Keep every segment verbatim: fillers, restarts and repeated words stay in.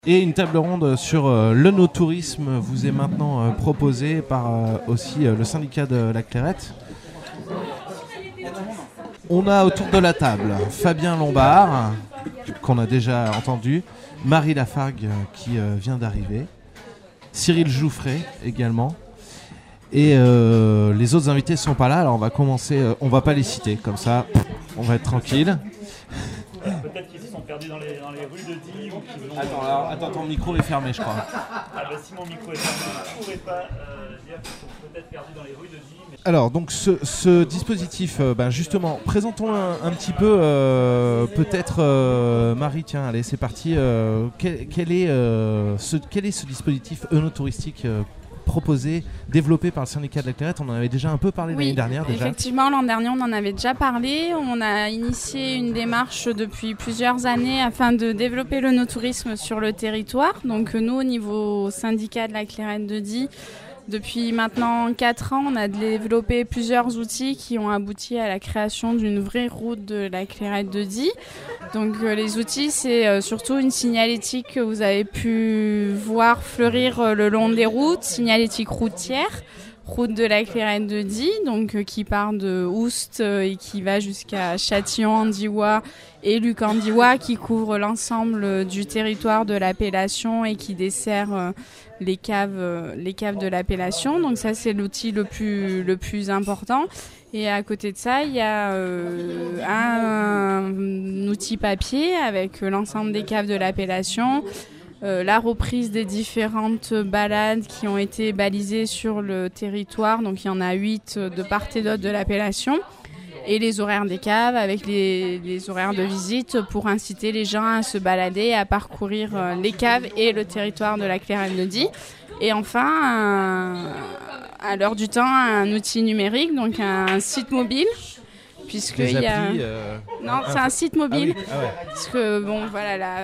Et une table ronde sur euh, le no-tourisme vous est maintenant euh, proposée par euh, aussi euh, le syndicat de la Clairette. On a autour de la table Fabien Lombard, qu'on a déjà entendu, Marie Lafargue euh, qui euh, vient d'arriver, Cyril Jouffret également. Et euh, les autres invités sont pas là, alors on va commencer, euh, on va pas les citer, comme ça on va être tranquille. Peut-être qu'ils se sont perdus dans les, dans les rues de Die ou qu'ils ont... Attends, alors, attends, ton micro est fermé, je crois. Ah bah si mon micro est fermé, je ne pourrais pas euh, dire qu'ils sont peut-être perdus dans les rues de Die. Mais... Alors, donc ce, ce dispositif, euh, ben justement, présentons un, un petit peu, euh, peut-être, euh, Marie, tiens, allez, c'est parti. Euh, quel, quel, est, euh, ce, quel est ce dispositif œnotouristique euh, proposé, développé par le syndicat de la Clairette? On en avait déjà un peu parlé oui, l'année dernière déjà. Effectivement, l'an dernier, on en avait déjà parlé. On a initié une démarche depuis plusieurs années afin de développer le no-tourisme sur le territoire. Donc nous, au niveau syndicat de la Clairette de Die, depuis maintenant quatre ans, on a développé plusieurs outils qui ont abouti à la création d'une vraie route de la Clairette de Die. Donc euh, les outils, c'est euh, surtout une signalétique que vous avez pu voir fleurir euh, le long des routes, signalétique routière, route de la Clairette de Die, donc euh, qui part de Oust euh, et qui va jusqu'à Châtillon-Andiois et Luc-Andiois, qui couvre l'ensemble euh, du territoire de l'appellation et qui dessert euh, les caves, euh, les caves de l'appellation. Donc ça, c'est l'outil le plus, le plus important. Et à côté de ça, il y a euh, un, un outil papier avec l'ensemble des caves de l'appellation, euh, la reprise des différentes balades qui ont été balisées sur le territoire. Donc il y en a huit de part et d'autre de l'appellation. Et les horaires des caves avec les, les horaires de visite pour inciter les gens à se balader et à parcourir euh, les caves et le territoire de la Clairette de Die. Et enfin, un, à l'heure du temps, un outil numérique, donc un site mobile. Puisque Des il y a... applis, euh... Non, c'est un site mobile. Ah oui. Ah ouais. Parce que bon, voilà, la,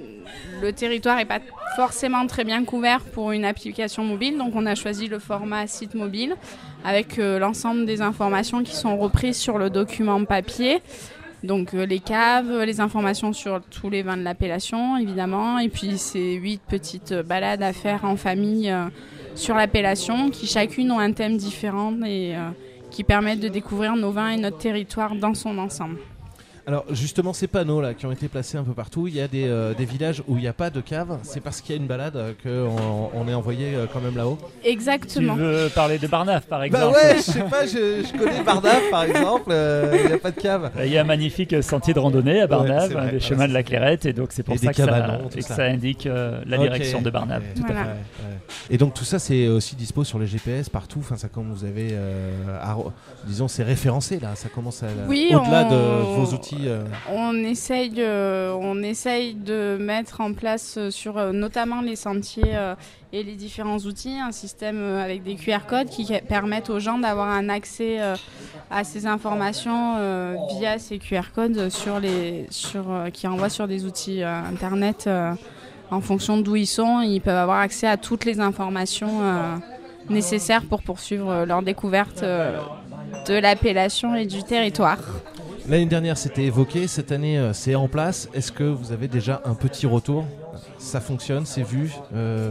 le territoire n'est pas forcément très bien couvert pour une application mobile. Donc on a choisi le format site mobile avec euh, l'ensemble des informations qui sont reprises sur le document papier. Donc euh, les caves, les informations sur tous les vins de l'appellation, évidemment. Et puis ces huit petites balades à faire en famille euh, sur l'appellation qui chacune ont un thème différent et... Euh, qui permettent de découvrir nos vins et notre territoire dans son ensemble. Alors justement, ces panneaux là qui ont été placés un peu partout, il y a des, euh, des villages où il n'y a pas de cave. C'est parce qu'il y a une balade euh, qu'on on est envoyé euh, quand même là-haut. Exactement. Tu veux parler de Barnave par exemple? Bah ouais, je sais pas, je, je connais Barnave par exemple, il euh, n'y a pas de cave. Il y a un magnifique sentier de randonnée à Barnave, ouais, vrai, des ouais, chemins de la Clairette, et donc c'est pour et ça que, cabanons, ça, et que ça. ça indique euh, la Okay. direction de Barnave. Ouais, tout voilà. à fait. Ouais, ouais. Et donc tout ça c'est aussi dispo sur les G P S partout, enfin ça comme vous avez, euh, à, disons c'est référencé là, ça commence à oui, au-delà on... de vos outils. Euh... On essaye, euh, on essaye de mettre en place euh, sur euh, notamment les sentiers euh, et les différents outils un système euh, avec des Q R codes qui permettent aux gens d'avoir un accès euh, à ces informations euh, via ces Q R codes sur les, sur, euh, qui envoient sur des outils euh, internet euh, en fonction d'où ils sont. Ils peuvent avoir accès à toutes les informations euh, nécessaires pour poursuivre euh, leur découverte euh, de l'appellation et du territoire. L'année dernière c'était évoqué, cette année euh, c'est en place. Est-ce que vous avez déjà un petit retour? Ça fonctionne, c'est vu euh...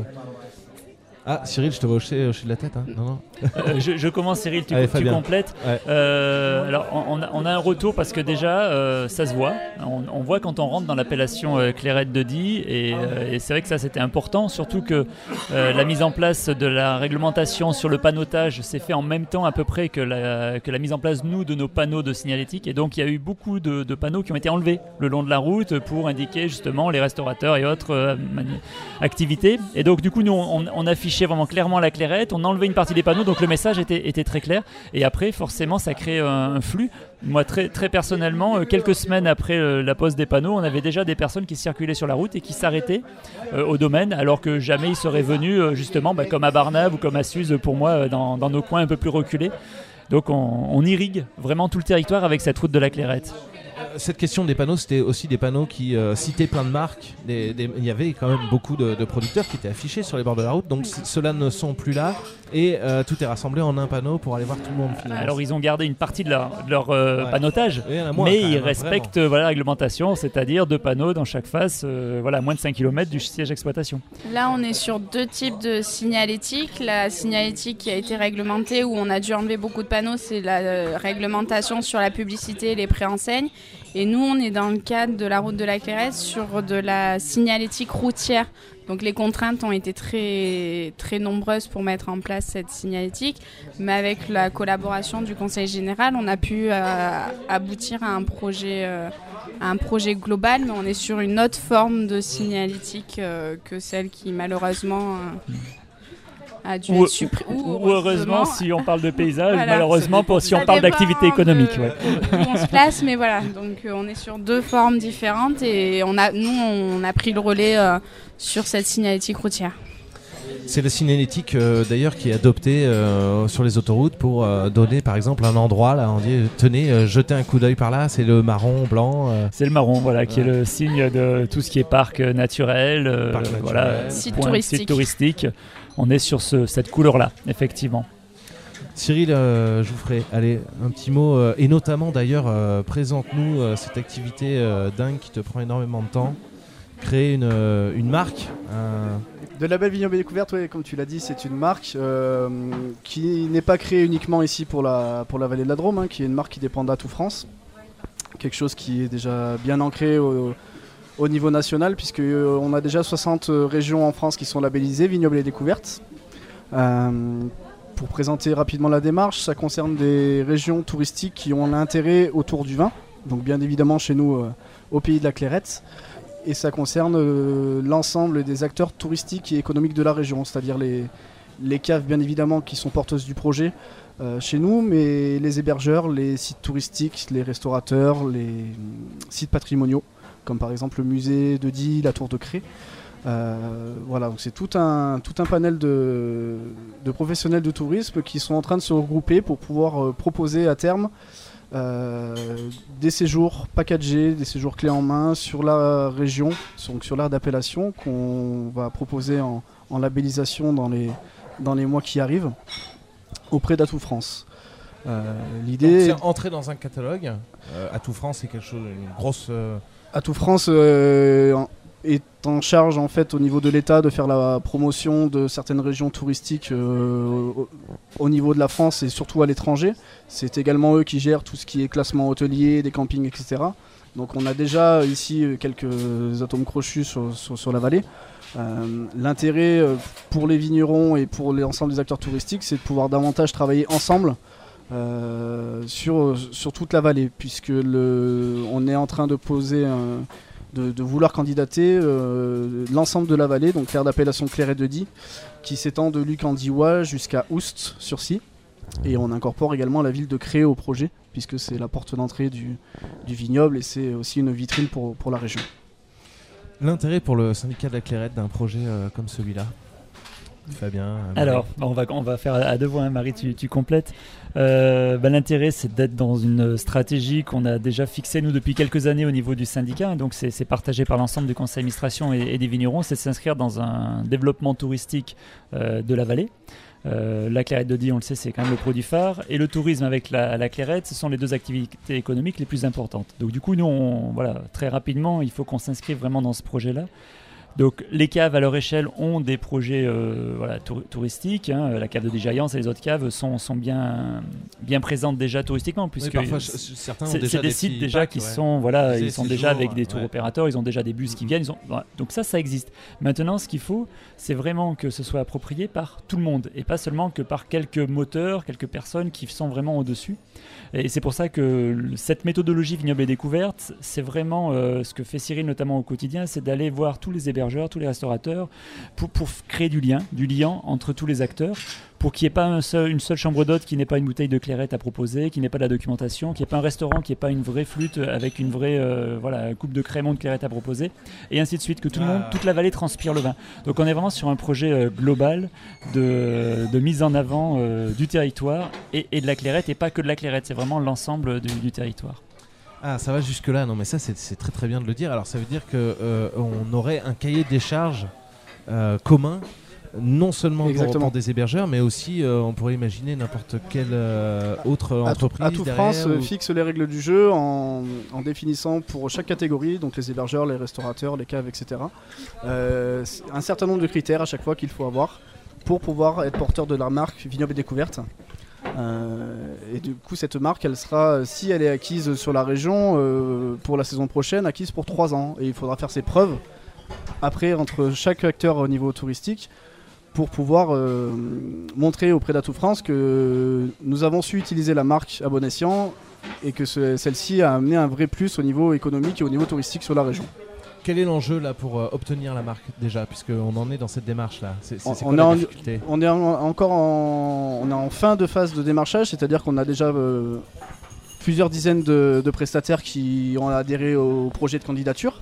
Ah Cyril, je te vois hocher, hocher de la tête hein. Non, non. Euh, je, je commence Cyril, tu, Allez, tu complètes. Ouais. Euh, alors on a, on a un retour parce que déjà euh, ça se voit. On, on voit quand on rentre dans l'appellation euh, Clairette de Die et, euh, et c'est vrai que ça c'était important, surtout que euh, la mise en place de la réglementation sur le panneautage s'est fait en même temps à peu près que la, que la mise en place nous de nos panneaux de signalétique, et donc il y a eu beaucoup de, de panneaux qui ont été enlevés le long de la route pour indiquer justement les restaurateurs et autres euh, mani- activités, et donc du coup nous on, on affichait vraiment clairement la Clairette, on enlevait une partie des panneaux, donc le message était, était très clair, et après forcément ça crée un, un flux. Moi très, très personnellement, euh, quelques semaines après euh, la pose des panneaux, on avait déjà des personnes qui circulaient sur la route et qui s'arrêtaient euh, au domaine, alors que jamais ils seraient venus euh, justement bah, comme à Barnave ou comme à Suse pour moi euh, dans, dans nos coins un peu plus reculés. Donc on, on irrigue vraiment tout le territoire avec cette route de la Clairette. Cette question des panneaux, c'était aussi des panneaux qui euh, citaient plein de marques. Des, des, il y avait quand même beaucoup de, de producteurs qui étaient affichés sur les bords de la route, donc c- ceux-là ne sont plus là et euh, tout est rassemblé en un panneau pour aller voir tout le monde. Finalement. Alors ils ont gardé une partie de leur, de leur euh, Ouais. panneautage, Oui, il y en a moins, mais quand ils même, respectent euh, voilà, la réglementation, c'est-à-dire deux panneaux dans chaque face, euh, voilà, moins de cinq kilomètres du siège d'exploitation. Là, on est sur deux types de signalétique. La signalétique qui a été réglementée, où on a dû enlever beaucoup de panneaux, c'est la euh, réglementation sur la publicité et les préenseignes. Et nous, on est dans le cadre de la route de la Clairette sur de la signalétique routière. Donc les contraintes ont été très, très nombreuses pour mettre en place cette signalétique. Mais avec la collaboration du Conseil général, on a pu euh, aboutir à un projet, euh, à un projet global. Mais on est sur une autre forme de signalétique euh, que celle qui malheureusement euh, a dû Ou, être supprimée. ou, ou heureusement si on parle de paysage, Voilà. malheureusement pour, si Ça on parle dépend d'activité économique. de Ouais. où on se place, mais voilà. Donc euh, on est sur deux formes différentes et on a, nous, on a pris le relais euh, sur cette signalétique routière. C'est la signalétique euh, d'ailleurs qui est adoptée euh, sur les autoroutes pour euh, donner par exemple un endroit. Là, on dit tenez, euh, jetez un coup d'œil par là, c'est le marron, blanc. Euh, C'est le marron, voilà, qui Ouais. est le signe de tout ce qui est parc naturel, euh, Parc naturel. voilà, Site point- touristique. site touristique. On est sur ce, cette couleur-là, effectivement. Cyril euh, Jouffret, allez, un petit mot, euh, et notamment d'ailleurs, euh, présente-nous euh, cette activité euh, dingue qui te prend énormément de temps. Créer une, euh, une marque. un- De label Vignoble et Découverte, ouais, comme tu l'as dit, c'est une marque euh, qui n'est pas créée uniquement ici pour la, pour la vallée de la Drôme, hein, qui est une marque qui dépend d'Atout France. Quelque chose qui est déjà bien ancré au, au niveau national, puisqu'on a déjà soixante régions en France qui sont labellisées Vignoble et Découverte. Euh, pour présenter rapidement la démarche, ça concerne des régions touristiques qui ont l'intérêt autour du vin, donc bien évidemment chez nous euh, au pays de la Clairette. Et ça concerne euh, l'ensemble des acteurs touristiques et économiques de la région, c'est-à-dire les, les caves bien évidemment qui sont porteuses du projet euh, chez nous, mais les hébergeurs, les sites touristiques, les restaurateurs, les euh, sites patrimoniaux, comme par exemple le musée de Die, la tour de Cré. Euh, voilà, donc c'est tout un, tout un panel de, de professionnels de tourisme qui sont en train de se regrouper pour pouvoir euh, proposer à terme Euh, des séjours packagés, des séjours clés en main sur la région, donc sur l'aire d'appellation qu'on va proposer en, en labellisation dans les, dans les mois qui arrivent auprès d'Atout France. Euh, Donc, L'idée, c'est entrer dans un catalogue. Euh, Atout France, c'est quelque chose, une grosse. euh, Atout France euh, en- est en charge en fait au niveau de l'État de faire la promotion de certaines régions touristiques euh, au, au niveau de la France et surtout à l'étranger. C'est également eux qui gèrent tout ce qui est classement hôtelier, des campings, et cetera. Donc on a déjà ici quelques atomes crochus sur, sur, sur la vallée. Euh, L'intérêt euh, pour les vignerons et pour l'ensemble des acteurs touristiques, c'est de pouvoir davantage travailler ensemble euh, sur, sur toute la vallée, puisque le, on est en train de poser un, De, de vouloir candidater euh, l'ensemble de la vallée, donc l'aire d'appellation Clairette de Die, qui s'étend de Luc-en-Diois jusqu'à Oust-sur-Scie. Et on incorpore également la ville de Cré au projet, puisque c'est la porte d'entrée du, du vignoble et c'est aussi une vitrine pour, pour la région. L'intérêt pour le syndicat de la Clairette d'un projet euh, comme celui-là, Fabien. Marie. Alors, on va, on va faire à deux voix, hein, Marie, tu, tu complètes. Euh, bah, l'intérêt, c'est d'être dans une stratégie qu'on a déjà fixée, nous, depuis quelques années au niveau du syndicat. Donc, c'est, c'est partagé par l'ensemble du conseil d'administration et, et des vignerons. C'est de s'inscrire dans un développement touristique euh, de la vallée. Euh, la Clairette de Die, on le sait, c'est quand même le produit phare. Et le tourisme avec la, la Clairette, ce sont les deux activités économiques les plus importantes. Donc, du coup, nous, on, voilà, très rapidement, il faut qu'on s'inscrive vraiment dans ce projet-là. Donc les caves à leur échelle ont des projets euh, voilà, tour- touristiques. Hein. La cave de Desjaillans et les autres caves sont, sont bien, bien présentes déjà touristiquement. Oui, Puisque parfois, je- certains ont c'est, déjà c'est des, des sites petits déjà packs, qui ouais. sont, voilà, Des ils sont séjours, déjà avec des tours ouais. opérateurs, ils ont déjà des bus qui viennent. Ils ont, voilà. Donc ça, ça existe. Maintenant, ce qu'il faut, c'est vraiment que ce soit approprié par tout le monde et pas seulement que par quelques moteurs, quelques personnes qui sont vraiment au-dessus. Et c'est pour ça que le- cette méthodologie vignoble et découverte, c'est vraiment euh, ce que fait Cyril notamment au quotidien, c'est d'aller voir tous les hébergeurs, tous les restaurateurs, pour, pour f- créer du lien, du lien entre tous les acteurs, pour qu'il n'y ait pas un seul- une seule chambre d'hôte qui n'ait pas une bouteille de clairette à proposer, qui n'ait pas de la documentation, qu'il n'y ait pas un restaurant qui n'ait pas une vraie flûte avec une vraie euh, voilà, coupe de crémant de clairette à proposer, et ainsi de suite, que tout le monde, toute la vallée transpire le vin. Donc on est vraiment sur un projet euh, global de, de mise en avant euh, du territoire et, et de la clairette, et pas que de la clairette, c'est vraiment l'ensemble du, du territoire. Ah, ça va jusque-là. Non, mais ça, c'est, c'est très très bien de le dire. Alors, ça veut dire qu'on euh, aurait un cahier des charges euh, commun, non seulement pour, pour des hébergeurs, mais aussi, euh, on pourrait imaginer n'importe quelle euh, autre à entreprise. Atout France ou... fixe les règles du jeu en, en définissant pour chaque catégorie, donc les hébergeurs, les restaurateurs, les caves, et cetera, euh, un certain nombre de critères à chaque fois qu'il faut avoir pour pouvoir être porteur de la marque Vignoble et Découverte. Euh, et du coup cette marque elle sera, si elle est acquise sur la région euh, pour la saison prochaine, acquise pour trois ans et il faudra faire ses preuves après entre chaque acteur au niveau touristique pour pouvoir euh, montrer auprès d'Atout France que nous avons su utiliser la marque à bon escient et que ce, celle-ci a amené un vrai plus au niveau économique et au niveau touristique sur la région. Quel est l'enjeu là pour euh, obtenir la marque déjà, puisqu'on en est dans cette démarche là? C'est, c'est, c'est on, quoi la en, difficulté? on est en, encore en, on est en fin de phase de démarchage, c'est-à-dire qu'on a déjà euh, plusieurs dizaines de, de prestataires qui ont adhéré au projet de candidature.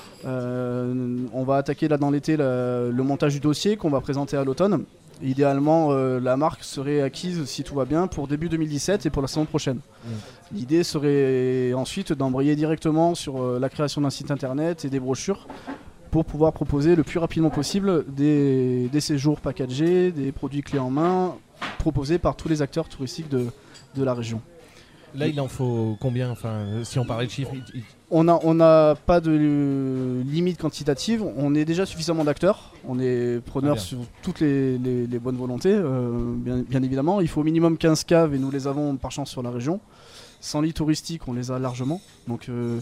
Euh, on va attaquer là dans l'été la, le montage du dossier qu'on va présenter à l'automne. Idéalement, euh, la marque serait acquise, si tout va bien, pour début deux mille dix-sept et pour la saison prochaine. Mmh. L'idée serait ensuite d'embrayer directement sur euh, la création d'un site internet et des brochures pour pouvoir proposer le plus rapidement possible des, des séjours packagés, des produits clés en main, proposés par tous les acteurs touristiques de, de la région. Là, il en faut combien? Enfin, si on parlait de chiffres, il, il... on n'a on a pas de euh, limite quantitative. On est déjà suffisamment d'acteurs. On est preneurs ah, sur toutes les, les, les bonnes volontés, euh, bien, bien évidemment. Il faut au minimum quinze caves et nous les avons par chance sur la région. cent lits touristiques, on les a largement. Donc, euh,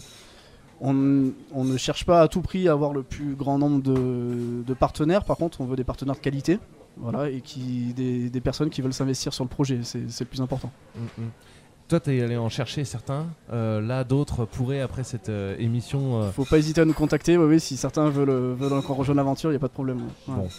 on, on ne cherche pas à tout prix à avoir le plus grand nombre de, de partenaires. Par contre, on veut des partenaires de qualité, voilà, et qui, des, des personnes qui veulent s'investir sur le projet. C'est, c'est le plus important. Mm-hmm. Toi, tu es allé en chercher certains. Euh, là, d'autres pourraient, après cette euh, émission... Euh... Faut pas hésiter à nous contacter. Oui, oui, si certains veulent, veulent encore rejoindre l'aventure, il n'y a pas de problème. Ouais. Bon.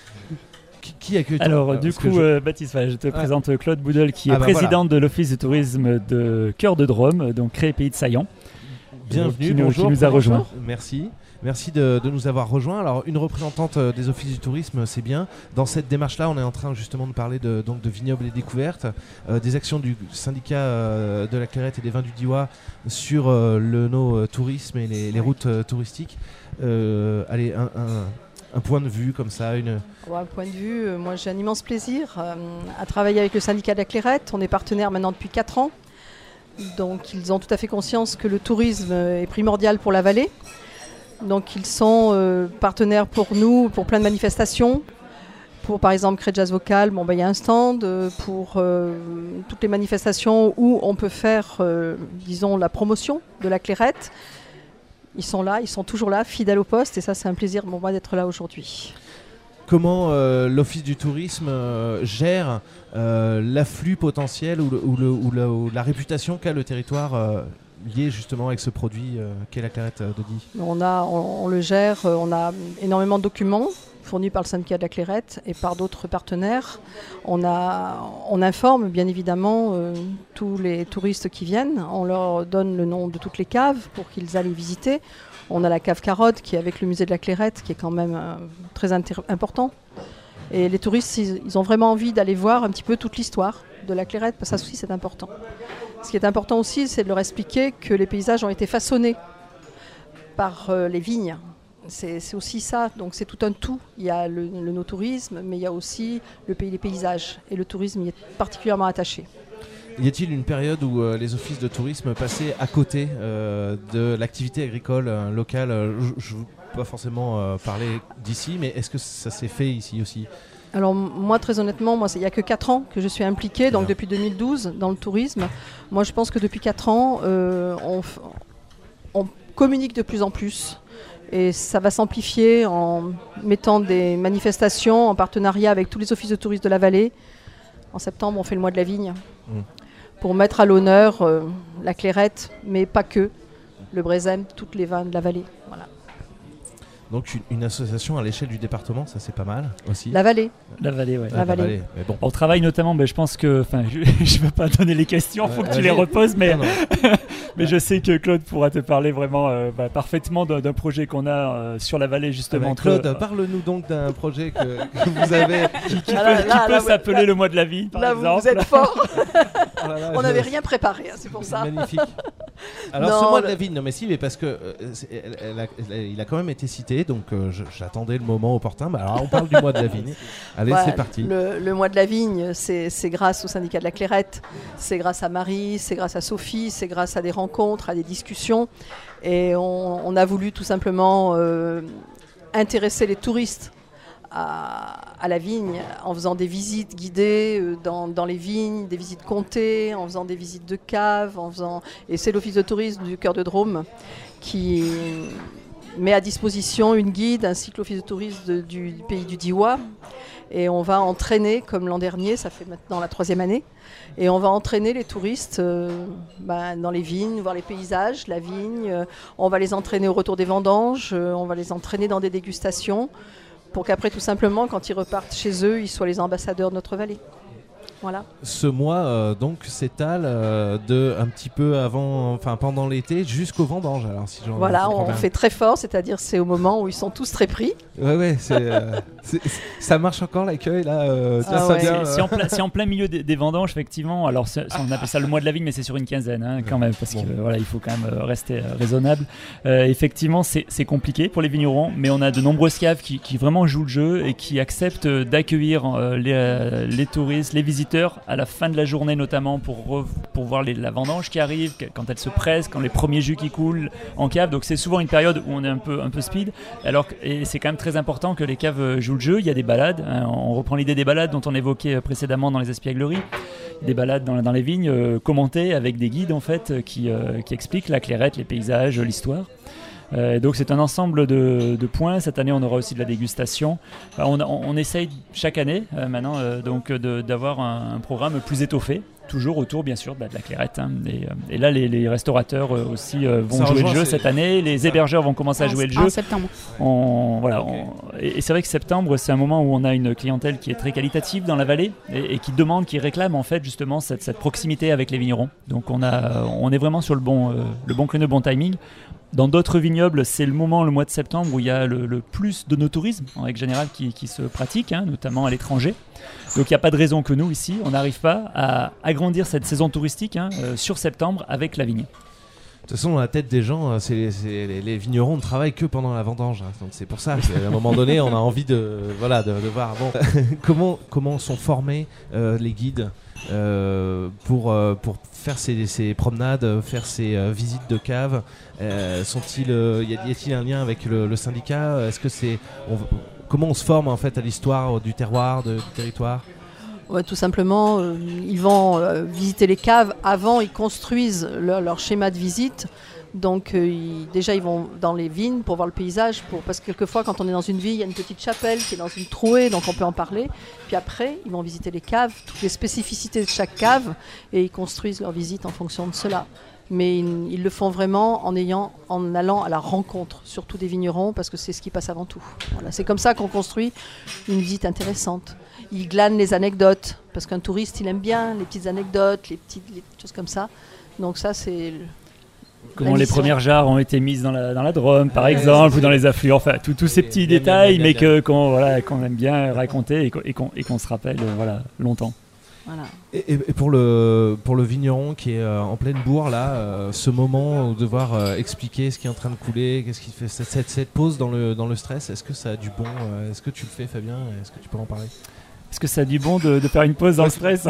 Qui, qui accueille Alors, du coup, je... Euh, Baptiste, voilà, je te ah. présente Claude Boudel, qui ah est bah président voilà. de l'Office de tourisme de Cœur de Drôme, donc créé Pays de Saillant. Bienvenue, qui, bonjour, qui nous a rejoints. Merci. Merci de, de nous avoir rejoints. Alors, une représentante euh, des offices du tourisme, c'est bien. Dans cette démarche-là, on est en train justement de parler de, donc, de Vignoble et Découverte, euh, des actions du syndicat euh, de la Clairette et des vins du Diois sur euh, le no tourisme et les, les routes euh, touristiques. Euh, allez, un, un, un point de vue comme ça, une... Ouais, un point de vue, euh, moi j'ai un immense plaisir euh, à travailler avec le syndicat de la Clairette. On est partenaire maintenant depuis quatre ans. Donc, ils ont tout à fait conscience que le tourisme est primordial pour la vallée. Donc ils sont euh, partenaires pour nous, pour plein de manifestations. Pour par exemple Cré Jazz Vocal, bon, bah, y a un stand. Euh, pour euh, toutes les manifestations où on peut faire, euh, disons, la promotion de la Clairette. Ils sont là, ils sont toujours là, fidèles au poste. Et ça, c'est un plaisir pour moi d'être là aujourd'hui. Comment euh, l'Office du tourisme euh, gère euh, l'afflux potentiel ou, le, ou, le, ou, la, ou la réputation qu'a le territoire euh, lié justement avec ce produit euh, qu'est la Clairette de Die? On, a, on, on le gère, on a énormément de documents fournis par le syndicat de la Clairette et par d'autres partenaires. On, a, on informe bien évidemment euh, tous les touristes qui viennent. On leur donne le nom de toutes les caves pour qu'ils aillent visiter. On a la cave Carotte qui est avec le musée de la Clairette qui est quand même euh, très intér- important. Et les touristes, ils, ils ont vraiment envie d'aller voir un petit peu toute l'histoire de la Clairette, parce que ça aussi c'est important. Ce qui est important aussi, c'est de leur expliquer que les paysages ont été façonnés par euh, les vignes. C'est, c'est aussi ça, donc c'est tout un tout. Il y a le, le no-tourisme, mais il y a aussi le pays des paysages. Et le tourisme y est particulièrement attaché. Y a-t-il une période où euh, les offices de tourisme passaient à côté euh, de l'activité agricole euh, locale? Je ne veux pas forcément euh, parler d'ici, mais est-ce que ça s'est fait ici aussi? Alors moi, très honnêtement, moi, il n'y a que quatre ans que je suis impliquée, donc depuis deux mille douze, dans le tourisme. Moi, je pense que depuis quatre ans, euh, on, f- on communique de plus en plus. Et ça va s'amplifier en mettant des manifestations en partenariat avec tous les offices de tourisme de la vallée. En septembre, on fait le mois de la vigne. Mmh. Pour mettre à l'honneur euh, la Clairette, mais pas que, le Brézem, toutes les vins de la vallée. Voilà. Donc une, une association à l'échelle du département, ça c'est pas mal aussi. La vallée. La vallée, ouais. La, la vallée. vallée. Mais bon. On travaille notamment, mais je pense que, enfin, je ne veux pas donner les questions, il faut ouais, que tu les reposes, mais, non, non. mais je sais que Claude pourra te parler vraiment euh, bah, parfaitement d'un, d'un projet qu'on a euh, sur la vallée justement. Ah bah, Claude, que, euh, parle-nous donc d'un projet que, que vous avez, qui, qui ah là, peut, là, qui là, peut là, s'appeler là, le mois de la vie, par là, exemple. Là, vous êtes fort. Oh là là, on je... n'avait rien préparé, hein, c'est pour ça. Magnifique. Alors Non, ce mois de le- la vigne, non mais si, mais parce que euh, c'est- elle- elle a- elle- il a quand même été cité, donc euh, je- j'attendais le moment opportun. Bah, alors on parle du mois de la vigne. Allez, Voilà, c'est parti. Le, le mois de la vigne, c'est c'est grâce au syndicat de la Clairette, c'est grâce à Marie, c'est grâce à Sophie, c'est grâce à des rencontres, à des discussions. Et on, on a voulu tout simplement euh, intéresser les touristes à, à la vigne en faisant des visites guidées euh, dans, dans les vignes, des visites comptées, en faisant des visites de caves, en faisant... et c'est l'office de tourisme du Cœur de Drôme qui met à disposition une guide ainsi que l'office de tourisme de- du pays du Diois. Et on va entraîner, comme l'an dernier, ça fait maintenant la troisième année, et on va entraîner les touristes euh, bah, dans les vignes, voir les paysages, la vigne. Euh, on va les entraîner au retour des vendanges, euh, on va les entraîner dans des dégustations, pour qu'après, tout simplement, quand ils repartent chez eux, ils soient les ambassadeurs de notre vallée. Voilà. Ce mois euh, donc s'étale euh, de un petit peu avant, enfin pendant l'été jusqu'au vendange. Alors si j'en Voilà, comprends on bien. fait très fort, c'est-à-dire c'est au moment où ils sont tous très pris. Ouais ouais, c'est, euh, c'est- c'est- ça marche encore l'accueil là. Euh, tiens, Ah ça ouais. vient, C'est euh, c'est en, plein- c'est en plein milieu des, des vendanges, effectivement. Alors, c'est- c'est- on appelle ça le mois de la vigne, mais c'est sur une quinzaine, hein, quand même, parce Bon. que voilà, il faut quand même euh, rester euh, raisonnable. Euh, effectivement, c'est c'est compliqué pour les vignerons, mais on a de nombreuses caves qui, qui vraiment jouent le jeu et qui acceptent euh, d'accueillir euh, les, euh, les touristes, les visiteurs à la fin de la journée, notamment pour, re- pour voir les- la vendange qui arrive, que- quand elle se presse, quand les premiers jus qui coulent en cave. Donc, c'est souvent une période où on est un peu, un peu speed. Alors, que- et c'est quand même très important que les caves euh, jouent le jeu. Il y a des balades, hein, on reprend l'idée des balades dont on évoquait euh, précédemment dans les espiègleries, des balades dans, dans les vignes euh, commentées avec des guides en fait euh, qui, euh, qui expliquent la clairette, les paysages, l'histoire. Euh, et donc c'est un ensemble de, de points. Cette année on aura aussi de la dégustation. Enfin, on, on, on essaye chaque année euh, maintenant euh, donc de- d'avoir un, un programme plus étoffé, toujours autour bien sûr de la, de la clairette, hein. et, euh, et là les, les restaurateurs euh, aussi euh, vont Ça jouer le rejoint, jeu c'est- cette année, les ça. hébergeurs vont commencer à En- jouer le en jeu. septembre. On, voilà, Ok. on- et, et c'est vrai que septembre, c'est un moment où on a une clientèle qui est très qualitative dans la vallée et, et qui demande, qui réclame en fait justement cette, cette proximité avec les vignerons. Donc on, a, on est vraiment sur le bon, euh, le bon créneau, bon timing. Dans d'autres vignobles, c'est le moment, le mois de septembre, où il y a le, le plus de no-tourisme en règle générale qui, qui se pratique, hein, notamment à l'étranger. Donc il n'y a pas de raison que nous, ici, on n'arrive pas à agrandir cette saison touristique hein, euh, sur septembre avec la vigne. De toute façon, dans la tête des gens, euh, c'est, c'est- les, les vignerons ne travaillent que pendant la vendange. hein. Donc c'est pour ça qu'à un moment donné, on a envie de, voilà, de, de voir bon, comment, comment sont formés euh, les guides euh, pour, euh, pour faire ces, ces promenades, euh, faire ces euh, visites de caves. Euh, sont-ils, euh, y, a, y a-t-il un lien avec le, le syndicat? Est-ce que c'est, on- comment on se forme en fait à l'histoire du terroir, de- du territoire? Ouais, tout simplement, euh, ils vont euh, visiter les caves. Avant, ils construisent leur, leur schéma de visite. Donc, euh, ils- déjà, ils vont dans les vignes pour voir le paysage. Pour, parce que quelquefois, quand on est dans une ville, il y a une petite chapelle qui est dans une trouée, donc on peut en parler. Puis après, ils vont visiter les caves, toutes les spécificités de chaque cave, et ils construisent leur visite en fonction de cela. Mais ils, ils le font vraiment en, ayant, en allant à la rencontre, surtout des vignerons, parce que c'est ce qui passe avant tout. Voilà, c'est comme ça qu'on construit une visite intéressante. Ils glanent les anecdotes, parce qu'un touriste, il aime bien les petites anecdotes, les petites, les petites choses comme ça. Donc ça, c'est... le- Comment la les mission. premières jarres ont été mises dans la, dans la Drôme, par Ouais, exemple, c'est- ou dans les affluents, enfin, tous tous ces petits Bien, bien, détails, bien, mais bien, que, qu'on, voilà, qu'on aime bien raconter et qu'on, et qu'on, et qu'on se rappelle euh, voilà, longtemps. Voilà. Et, et- et pour, le, pour le vigneron qui est euh, en pleine bourre, là, euh, ce moment où devoir euh, expliquer ce qui est en train de couler, qu'est-ce qui fait cette, cette, cette pause dans le, dans le stress, est-ce que ça a du bon euh, Est-ce que tu le fais, Fabien? Est-ce que tu peux en parler? Est-ce que ça a du bon de, de faire une pause dans le stress?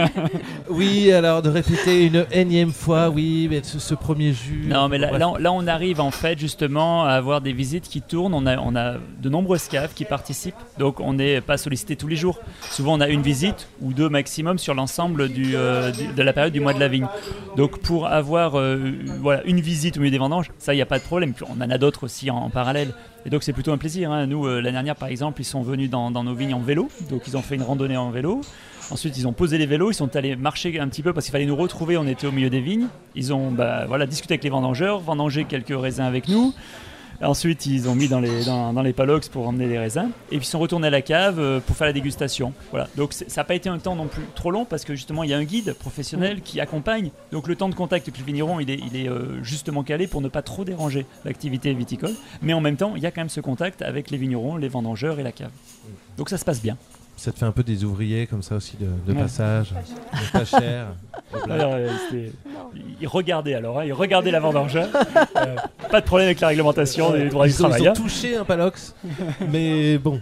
Oui, alors de répéter une énième fois, oui, mais ce, ce premier jus. Non, mais là, bref. là, on, là, on arrive en fait justement à avoir des visites qui tournent. On a, on a de nombreuses caves qui participent, donc on n'est pas sollicité tous les jours. Souvent, on a une visite ou deux maximum sur l'ensemble du, euh, du- de la période du mois de la vigne. Donc, pour avoir euh, voilà, une visite au milieu des vendanges, ça, il n'y a pas de problème. Puis, on en a d'autres aussi en, en parallèle. Et donc, c'est plutôt un plaisir. hein. Nous, euh, l'année dernière, par exemple, ils sont venus dans, dans nos vignes en vélo. Donc, ils ont fait une randonnée en vélo. Ensuite, ils ont posé les vélos, ils sont allés marcher un petit peu parce qu'il fallait nous retrouver, on était au milieu des vignes. Ils ont bah, voilà, discuté avec les vendangeurs, vendangé quelques raisins avec nous. Ensuite, ils ont mis dans les, dans, dans les palox pour emmener les raisins. Et puis, ils sont retournés à la cave euh, pour faire la dégustation. Voilà. Donc, c'est- ça n'a pas été un temps non plus trop long parce que justement, il y a un guide professionnel qui accompagne. Donc, le temps de contact avec le vigneron, il est, il est euh, justement calé pour ne pas trop déranger l'activité viticole. Mais en même temps, il y a quand même ce contact avec les vignerons, les vendangeurs et la cave. Donc, ça se passe bien. Ça te fait un peu des ouvriers comme ça aussi de, de passage, de pas cher. Alors, euh, il regardait alors, hein, il regardait la vendange. Euh, pas de problème avec la réglementation des droits du travail. Ils ont hein. touché un palox, mais bon.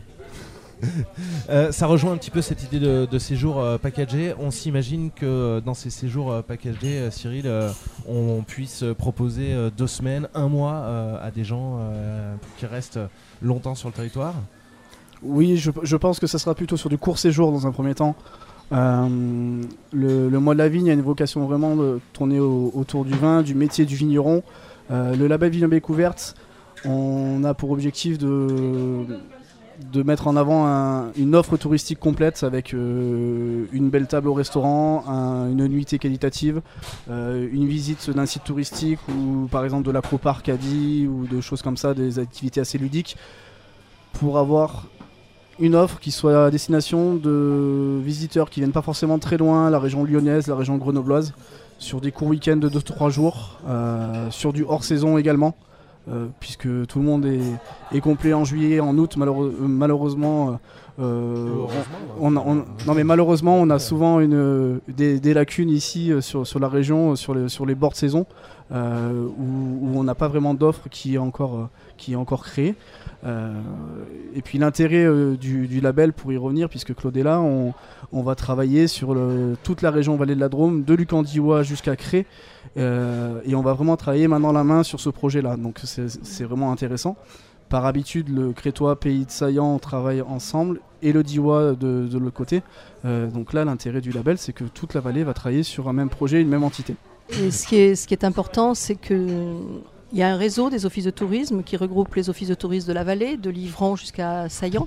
Euh, ça rejoint un petit peu cette idée de, de séjour euh, packagé. On s'imagine que euh, dans ces séjours euh, packagés, euh, Cyril, euh, on puisse proposer euh, deux semaines, un mois euh, à des gens euh, qui restent longtemps sur le territoire. Oui, je, je pense que ça sera plutôt sur du court séjour dans un premier temps. Euh, le, le mois de la vigne a une vocation vraiment de tourner au, autour du vin, du métier du vigneron. Euh, le label Vignoble Découverte, on a pour objectif de, de mettre en avant un, une offre touristique complète avec euh, une belle table au restaurant, un, une nuitée qualitative, euh, une visite d'un site touristique ou par exemple de l'acroparc à Die ou de choses comme ça, des activités assez ludiques pour avoir une offre qui soit à destination de visiteurs qui viennent pas forcément très loin, la région lyonnaise, la région grenobloise, sur des courts week-ends de deux trois jours, euh, sur du hors-saison également, euh, puisque tout le monde est, est complet en juillet, en août, malheureux, malheureusement. Euh, on, on, on, non mais malheureusement, on a souvent une, des, des lacunes ici euh, sur, sur la région, sur les, sur les bords de saison, euh, où, où on n'a pas vraiment d'offre qui est encore, euh, qui est encore créée. Euh, et puis l'intérêt euh, du, du label, pour y revenir, puisque Claude est là, on, on va travailler sur le, toute la région Vallée de la Drôme, de Lucandiwa jusqu'à Cré, euh, et on va vraiment travailler main dans la main sur ce projet-là. Donc c'est, c'est vraiment intéressant. Par habitude, le Crétois, Pays de Saillant, on travaille ensemble, et le Diois de, de l'autre côté. Euh, donc là, l'intérêt du label, c'est que toute la vallée va travailler sur un même projet, une même entité. Et ce qui est, ce qui est important, c'est que il y a un réseau des offices de tourisme qui regroupe les offices de tourisme de la vallée, de Livron jusqu'à Saillant.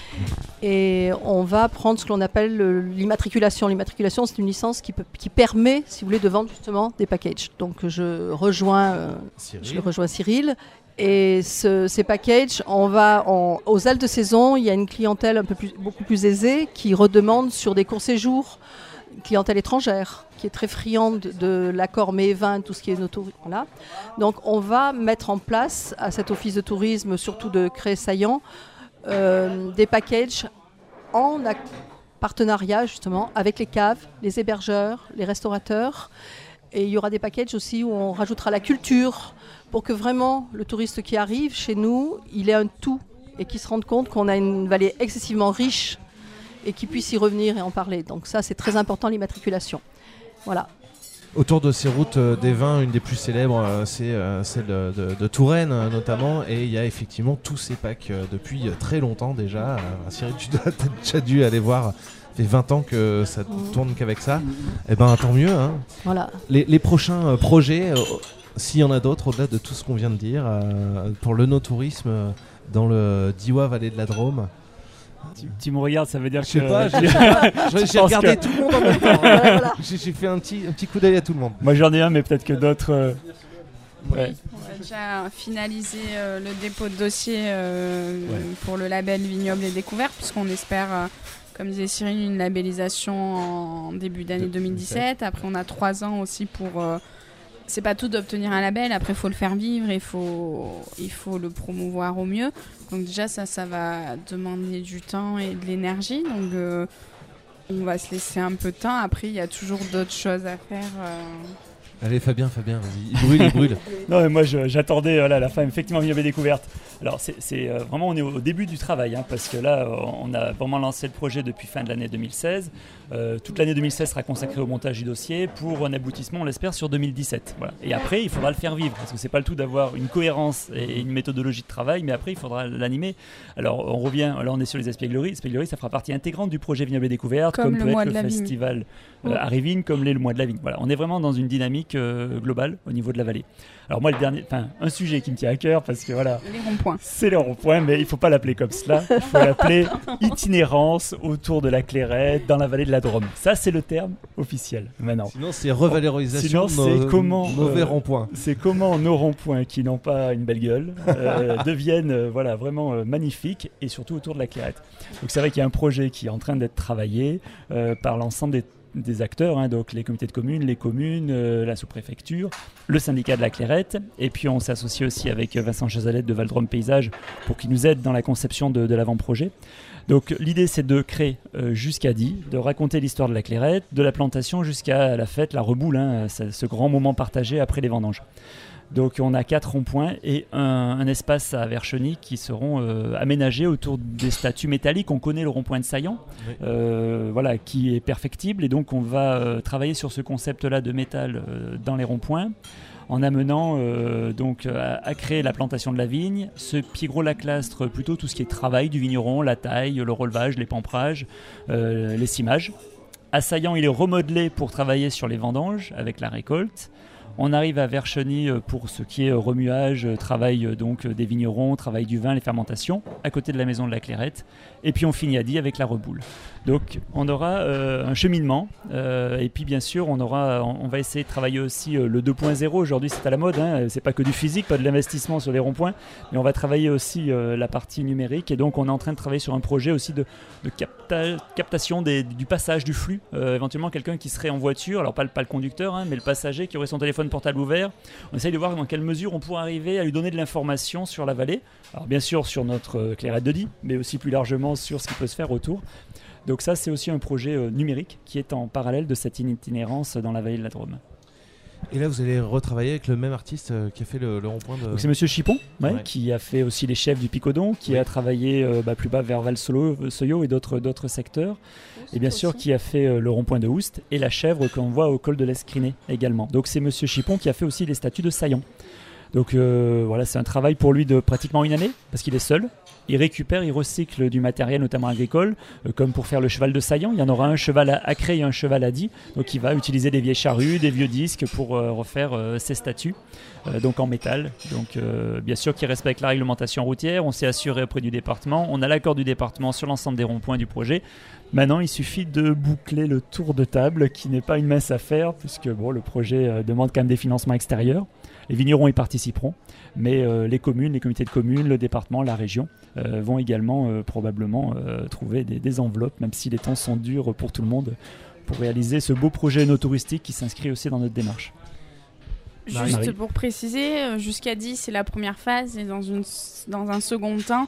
Et on va prendre ce que l'on appelle le, l'immatriculation. L'immatriculation, c'est une licence qui, peut, qui permet, si vous voulez, de vendre justement des packages. Donc je rejoins, euh, je rejoins Cyril. Et ce, ces packages, on va en, aux haltes de saison, il y a une clientèle un peu plus, beaucoup plus aisée qui redemande sur des courts séjours, une clientèle étrangère qui est très friande de l'accord mets et vin, tout ce qui est noto. Voilà. Donc on va mettre en place à cet office de tourisme, surtout de Cré-Saillant, euh, des packages en ac- partenariat justement avec les caves, les hébergeurs, les restaurateurs. Et il y aura des packages aussi où on rajoutera la culture pour que vraiment le touriste qui arrive chez nous, il ait un tout et qu'il se rende compte qu'on a une vallée excessivement riche et qu'il puisse y revenir et en parler. Donc ça, c'est très important, l'immatriculation. Voilà. Autour de ces routes euh, des vins, une des plus célèbres, euh, c'est euh, celle de, de, de Touraine euh, notamment, et il y a effectivement tous ces packs euh, depuis euh, très longtemps déjà. Euh, Cyril, tu dois t'as déjà dû aller voir. Ça fait vingt ans que ça mmh. tourne qu'avec ça. Mmh. Eh ben tant mieux. Hein. Voilà. Les, les prochains euh, projets, euh, s'il y en a d'autres, au-delà de tout ce qu'on vient de dire, euh, pour le no-tourisme euh, dans le Diois Vallée de la Drôme. Tu, tu me regardes, ça veut dire je sais que... Pas, j'ai, j'ai, j'ai regardé que... tout le monde en même temps. Voilà, voilà. J'ai, j'ai fait un petit, un petit coup d'œil à tout le monde. Moi j'en ai un, mais peut-être que d'autres... Euh... Ouais. Oui, on a déjà finalisé euh, le dépôt de dossier euh, ouais. pour le label Vignoble et Découverte, puisqu'on espère, euh, comme disait Cyril, une labellisation en début d'année deux mille dix-sept. Après, on a trois ans aussi pour... Euh, c'est pas tout d'obtenir un label, après il faut le faire vivre, il faut, il faut le promouvoir au mieux. Donc déjà ça, ça va demander du temps et de l'énergie, donc euh, on va se laisser un peu de temps. Après il y a toujours d'autres choses à faire. Euh... Allez Fabien, Fabien, vas-y, il brûle, il brûle. Non mais moi je, j'attendais voilà, la fin, effectivement Vignoble et Découverte. Alors c'est, c'est euh, vraiment on est au début du travail, hein, parce que là on a vraiment lancé le projet depuis fin de l'année deux mille seize. Euh, toute l'année deux mille seize sera consacrée au montage du dossier pour un aboutissement, on l'espère, sur deux mille dix-sept. Voilà. Et après, il faudra le faire vivre, parce que c'est pas le tout d'avoir une cohérence et une méthodologie de travail, mais après, il faudra l'animer. Alors, on revient, là, on est sur les espiègleries. Espiègleries, ça fera partie intégrante du projet Vignoble et Découverte, comme, comme peut être le festival euh, à Rivines, comme l'est le mois de la vigne. Voilà, on est vraiment dans une dynamique euh, globale au niveau de la vallée. Alors moi, le dernier, enfin, un sujet qui me tient à cœur, parce que voilà, les ronds-points. C'est les ronds-points, mais il faut pas l'appeler comme cela. Il faut l'appeler itinérance autour de la Clairette, dans la vallée de la Drôme. Ça, c'est le terme officiel maintenant. Sinon, c'est revalorisation. Sinon, de nos c'est comment, mauvais euh, ronds-points. C'est comment nos ronds-points qui n'ont pas une belle gueule euh, deviennent euh, voilà, vraiment euh, magnifiques, et surtout autour de la Clairette. Donc c'est vrai qu'il y a un projet qui est en train d'être travaillé euh, par l'ensemble des des acteurs, hein, donc les comités de communes, les communes, euh, la sous-préfecture, le syndicat de la Clairette, et puis on s'est associé aussi avec Vincent Chazalette de Val-de-Rome Paysage pour qu'il nous aide dans la conception de, de l'avant-projet. Donc l'idée c'est de créer euh, jusqu'à dix, de raconter l'histoire de la Clairette, de la plantation jusqu'à la fête, la reboule, hein, ce grand moment partagé après les vendanges. Donc on a quatre ronds-points et un, un espace à Vercheny qui seront euh, aménagés autour des statues métalliques. On connaît le rond-point de Saillant, oui. euh, voilà, qui est perfectible, et donc on va euh, travailler sur ce concept-là de métal euh, dans les ronds-points, en amenant euh, donc à, à créer la plantation de la vigne, ce pygrolaclastre, plutôt tout ce qui est travail du vigneron, la taille, le relevage, les pamprages, euh, les cimages. À Saillant, il est remodelé pour travailler sur les vendanges avec la récolte. On arrive à Vercheny pour ce qui est remuage, travail donc des vignerons, travail du vin, les fermentations, à côté de la maison de la Clairette. Et puis on finit à Die avec la reboule. Donc on aura euh, un cheminement. Euh, et puis bien sûr, on, aura, on, on va essayer de travailler aussi euh, le deux point zéro. Aujourd'hui, c'est à la mode. Hein. C'est pas que du physique, pas de l'investissement sur les ronds-points. Mais on va travailler aussi euh, la partie numérique. Et donc on est en train de travailler sur un projet aussi de, de capta- captation des, du passage du flux. Euh, éventuellement, quelqu'un qui serait en voiture, alors pas le, pas le conducteur, hein, mais le passager qui aurait son téléphone portable ouvert. On essaye de voir dans quelle mesure on pourrait arriver à lui donner de l'information sur la vallée. Alors bien sûr sur notre euh, Clairette de Die, mais aussi plus largement sur ce qui peut se faire autour. Donc ça, c'est aussi un projet euh, numérique qui est en parallèle de cette itinérance dans la vallée de la Drôme. Et là, vous allez retravailler avec le même artiste euh, qui a fait le, le rond-point de... Donc c'est Monsieur Chipon, ouais, ouais. qui a fait aussi les chefs du Picodon, qui oui. a travaillé euh, bah, plus bas vers Val-Soyo et d'autres, d'autres secteurs. Oust et bien sûr, aussi. Qui a fait euh, le rond-point de Oust et la chèvre qu'on voit au col de l'Escriné également. Donc c'est Monsieur Chipon qui a fait aussi les statues de Saillant. Donc euh, voilà, c'est un travail pour lui de pratiquement une année, parce qu'il est seul. Il récupère, il recycle du matériel, notamment agricole, euh, comme pour faire le cheval de Saillant. Il y en aura un cheval à Acré et un cheval à Die. Donc il va utiliser des vieilles charrues, des vieux disques pour euh, refaire euh, ses statues, euh, donc en métal. Donc euh, bien sûr qu'il respecte la réglementation routière. On s'est assuré auprès du département. On a l'accord du département sur l'ensemble des ronds-points du projet. Maintenant, il suffit de boucler le tour de table, qui n'est pas une mince affaire, puisque bon, le projet euh, demande quand même des financements extérieurs. Les vignerons y participeront, mais euh, les communes, les comités de communes, le département, la région euh, vont également euh, probablement euh, trouver des, des enveloppes, même si les temps sont durs pour tout le monde, pour réaliser ce beau projet no-touristique qui s'inscrit aussi dans notre démarche. Juste Marie. Pour préciser, jusqu'à Die, c'est la première phase, et dans, une, dans un second temps,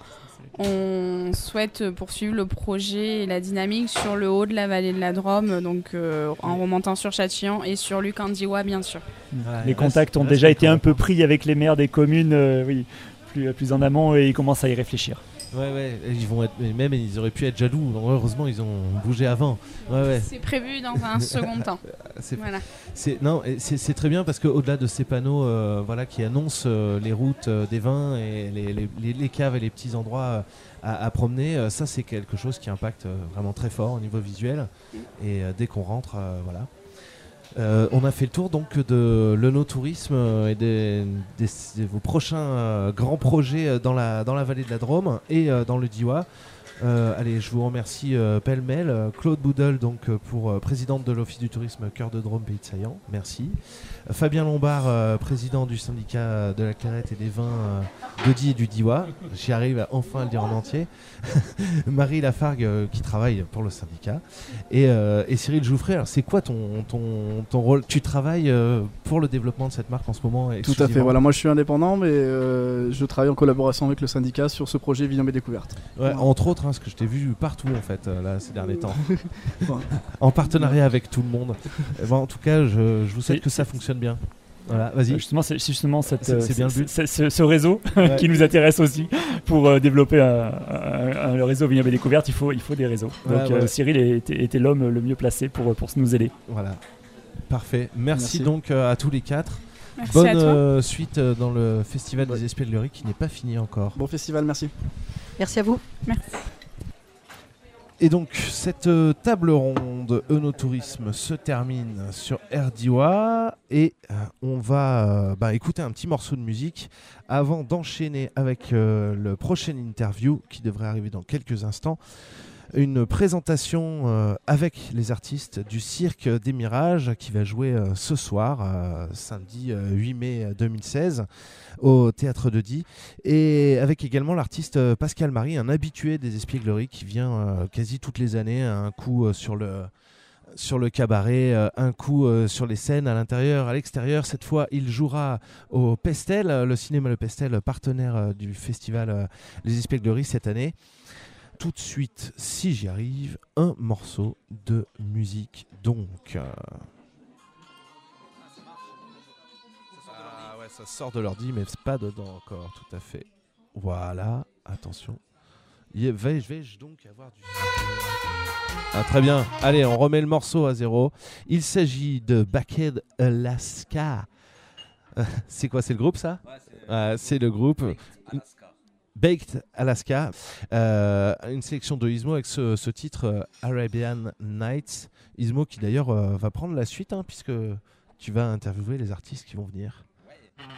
on souhaite poursuivre le projet et la dynamique sur le haut de la vallée de la Drôme, donc euh, en remontant sur Châtillon et sur Luc-en-Diois, bien sûr. Ouais, les contacts ont déjà été un peu pris avec les maires des communes, euh, oui, plus, plus en amont, et ils commencent à y réfléchir. Ouais, ouais, ils vont être, même ils auraient pu être jaloux. Heureusement, ils ont bougé avant. Ouais, ouais. C'est prévu dans un second temps. C'est, voilà. c'est, non, c'est, c'est très bien parce qu'au-delà de ces panneaux euh, voilà, qui annoncent euh, les routes euh, des vins et les, les, les, les caves et les petits endroits euh, à, à promener, euh, ça c'est quelque chose qui impacte euh, vraiment très fort au niveau visuel. Et euh, dès qu'on rentre, euh, voilà. Euh, on a fait le tour donc de l'œnotourisme et des, des, des, vos prochains euh, grands projets dans la, dans la vallée de la Drôme et euh, dans le Diois. Euh, allez, je vous remercie euh, pêle-mêle. Claude Boudel, donc euh, pour euh, présidente de l'Office du tourisme Cœur de Drôme Pays de Saillant, merci. Euh, Fabien Lombard, euh, président du syndicat de la Clairette et des vins euh, de Die et du Diois. J'y arrive à enfin le dire en entier. Marie Lafargue, euh, qui travaille pour le syndicat. Et, euh, et Cyril Jouffret, alors c'est quoi ton, ton, ton rôle ? Tu travailles euh, pour le développement de cette marque en ce moment ? Tout à fait, voilà, moi je suis indépendant, mais euh, je travaille en collaboration avec le syndicat sur ce projet Vignoble et Découverte. Ouais, voilà. Entre autres, hein, parce que je t'ai vu partout en fait euh, là ces derniers temps. En partenariat avec tout le monde. Bon, en tout cas, je, je vous souhaite que ça fonctionne bien. Voilà, vas-y. Justement, c'est justement cette, c'est, c'est bien le but. C'est, c'est, ce réseau ouais. qui nous intéresse aussi pour euh, développer un, un, un, le réseau Vignoble et Découverte. Il faut, il faut des réseaux. Donc ouais, ouais. Euh, Cyril était, était l'homme le mieux placé pour, pour nous aider. Voilà, parfait. Merci, Merci. donc euh, à tous les quatre. Merci Bonne à toi. Euh, suite euh, dans le festival ouais. des Espiègleries qui n'est pas fini encore. Bon festival, merci. Merci à vous. Merci. Et donc, cette euh, table ronde œnotourisme se termine sur Air Diois et euh, on va euh, bah, écouter un petit morceau de musique avant d'enchaîner avec euh, le prochain interview qui devrait arriver dans quelques instants. Une présentation euh, avec les artistes du Cirque des Mirages qui va jouer euh, ce soir, euh, samedi euh, huit mai deux mille seize, au Théâtre de Die. Et avec également l'artiste euh, Pascal Marie, un habitué des Espiègleries qui vient euh, quasi toutes les années, un coup euh, sur le... sur le cabaret, euh, un coup euh, sur les scènes, à l'intérieur, à l'extérieur. Cette fois, il jouera au Pestel, le cinéma Le Pestel, partenaire euh, du festival euh, Les Espiègleries cette année. Tout de suite, si j'y arrive, un morceau de musique donc. Euh... Ah ouais, ça sort de l'ordi, mais c'est pas dedans encore, tout à fait. Voilà, attention. Vais-je donc avoir du... Ah, très bien. Allez, on remet le morceau à zéro. Il s'agit de Baked Alaska. C'est quoi, c'est le groupe, ça? Ouais, c'est... Ah, c'est le groupe. Alaska. Baked Alaska. Euh, une sélection de Ismo avec ce, ce titre euh, Arabian Nights. Ismo qui d'ailleurs euh, va prendre la suite, hein, puisque tu vas interviewer les artistes qui vont venir. Ouais.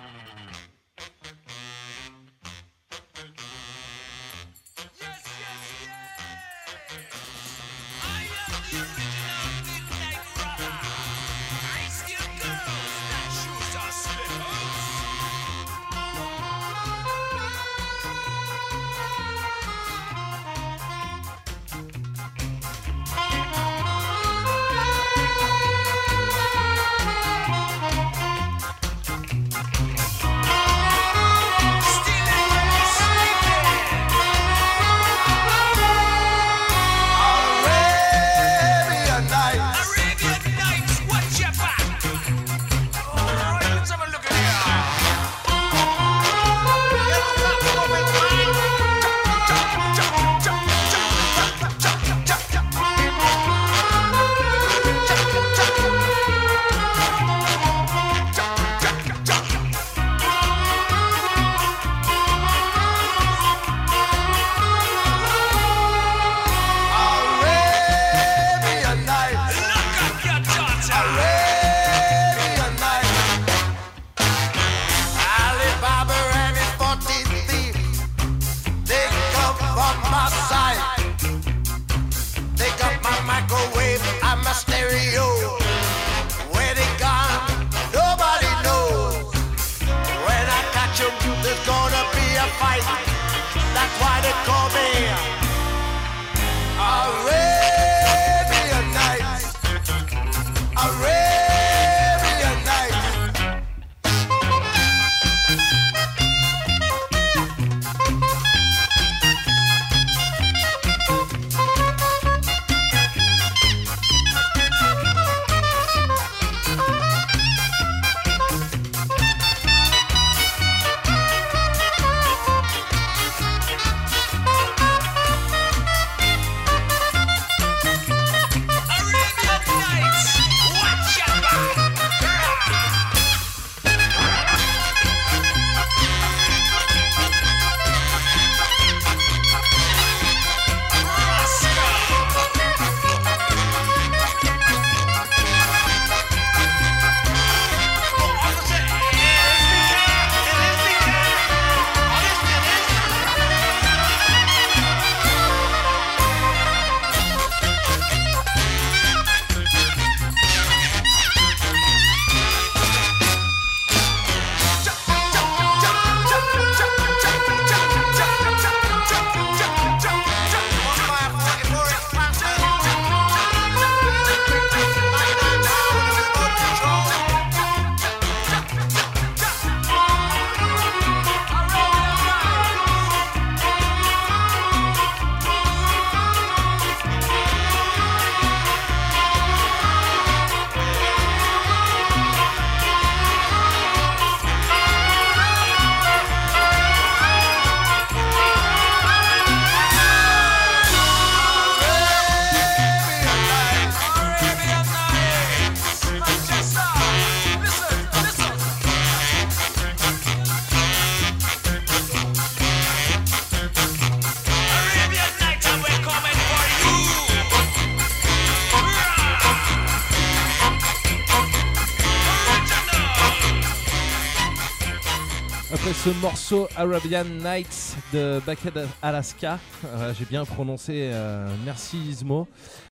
Après ce morceau Arabian Nights de Baked Alaska, euh, j'ai bien prononcé, euh, merci Ismo.